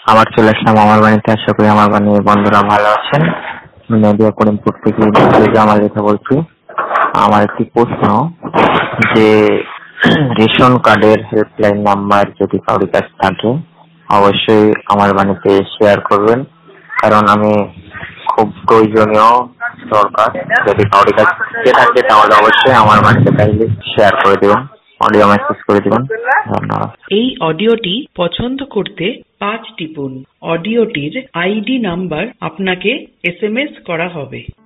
আবার চলে আসলাম আমার বাড়িতে। আশা করি আমার বাড়ির বন্ধুরা ভালো আছেন। আমি নদিয়া করিমপুর থেকে জামাল রেখা বলছি। আমার একটি প্রশ্ন, যে রেশন কার্ডের হেল্পলাইন নাম্বার যদি কারোর কাছে থাকে অবশ্যই আমার বাড়িতে শেয়ার করবেন, কারণ আমি খুব প্রয়োজনীয় দরকার। যদি কারোর কাছে থাকে তাহলে অবশ্যই আমার বাড়িতে তাইলে শেয়ার করে দেবেন, অডিও মেসেজ করে দেবেন। ধন্যবাদ। এই অডিওটি পছন্দ করতে 5 টিপুন। অডিওটির আইডি নাম্বার আপনাকে SMS করা হবে।